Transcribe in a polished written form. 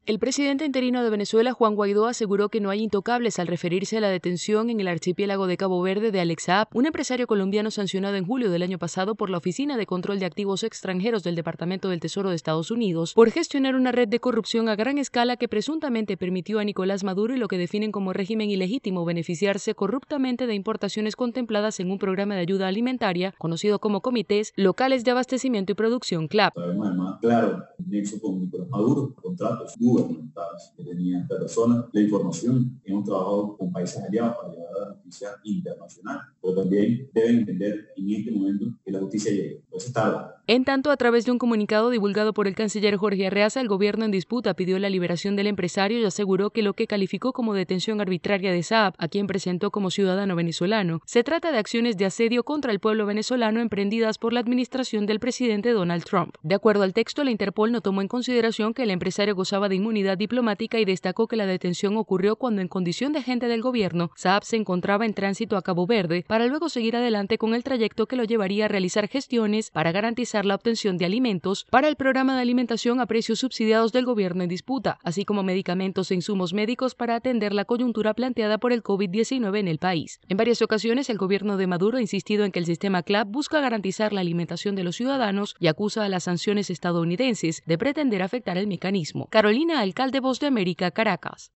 El presidente interino de Venezuela, Juan Guaidó, aseguró que no hay intocables al referirse a la detención en el archipiélago de Cabo Verde de Alex Saab, un empresario colombiano sancionado en julio del año pasado por la Oficina de Control de Activos Extranjeros del Departamento del Tesoro de Estados Unidos por gestionar una red de corrupción a gran escala que presuntamente permitió a Nicolás Maduro y lo que definen como régimen ilegítimo beneficiarse corruptamente de importaciones contempladas en un programa de ayuda alimentaria conocido como Comités Locales de Abastecimiento y Producción CLAP. Sabemos además, claro, el nexo con Nicolás Maduro, contratos gubernamentales que tenía esta persona, la información. Hemos trabajado con países aliados para llevar a la justicia internacional, pero también deben entender en este momento que la justicia llegue. Pues es tarde. En tanto, a través de un comunicado divulgado por el canciller Jorge Arreaza, el gobierno en disputa pidió la liberación del empresario y aseguró que lo que calificó como detención arbitraria de Saab, a quien presentó como ciudadano venezolano, se trata de acciones de asedio contra el pueblo venezolano emprendidas por la administración del presidente Donald Trump. De acuerdo al texto, la Interpol no tomó en consideración que el empresario gozaba de inmunidad diplomática y destacó que la detención ocurrió cuando, en condición de agente del gobierno, Saab se encontraba en tránsito a Cabo Verde para luego seguir adelante con el trayecto que lo llevaría a realizar gestiones para garantizar la obtención de alimentos para el programa de alimentación a precios subsidiados del gobierno en disputa, así como medicamentos e insumos médicos para atender la coyuntura planteada por el COVID-19 en el país. En varias ocasiones, el gobierno de Maduro ha insistido en que el sistema CLAP busca garantizar la alimentación de los ciudadanos y acusa a las sanciones estadounidenses de pretender afectar el mecanismo. Carolina Alcalde, Voz de América, Caracas.